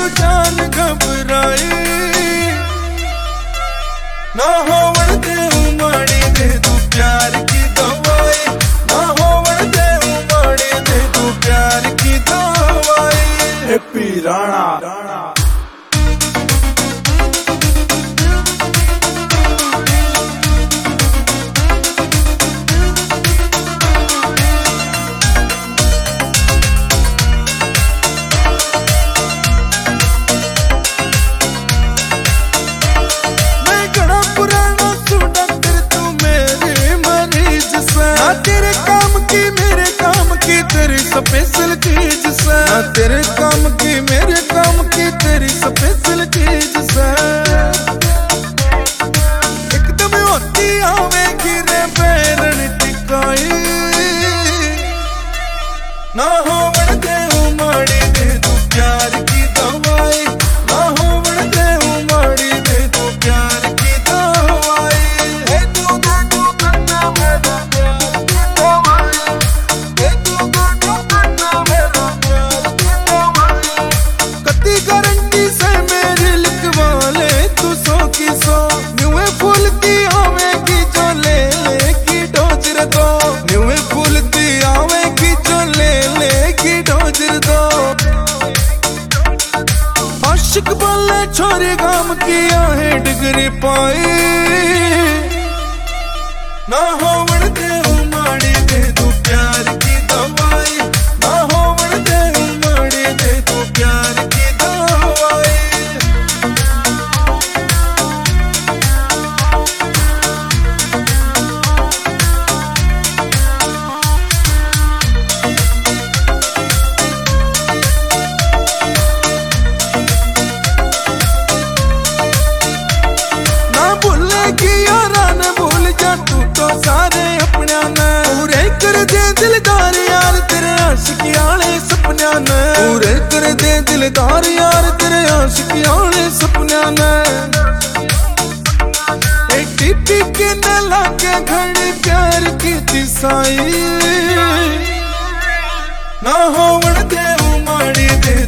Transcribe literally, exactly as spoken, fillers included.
तू जान घबराई ना होवण दे माड़ी दे तू प्यार की दवाई ना होवण दे माड़ी दे तू प्यार की दवाई। हैप्पी राणा तेरे काम की मेरे काम की तेरी स्पेशल चीज से ना तेरे काम की मेरे काम की तेरी स्पेशल चीज से एकदम होती आवेगी रे पैरण टिकाई ना होवण दे माड़ी दे तू प्यार की दवाई ना होवण दे माड़ी दे तू प्यार की दवाई। हे तू तू करना मेरा गारंटी से मेरे लिखवा ले तू सौ की सौ न्यूए फूल की आवेगी जो ले लेगी डोजर दो न्यूए फूल की आवेगी जो ले लेगी डोजर दो। आशिक बोले छोरी गाम की आहे डिग्री पाई ना होवण दे माड़ी दे तू प्यार की दवाई ना होवण दे माड़ी दे तू प्यार की भूल जा तू तो सारे अपना ने पूरे कर दे दिलदार यार तेरे आशिकी आले सपना ने पूरे कर दे दिलदार यार तेरे आशिकी आले सपना ने। एक टीपी के न लागे घड़ी प्यार की दिसाई ना होवण दे माड़ी दे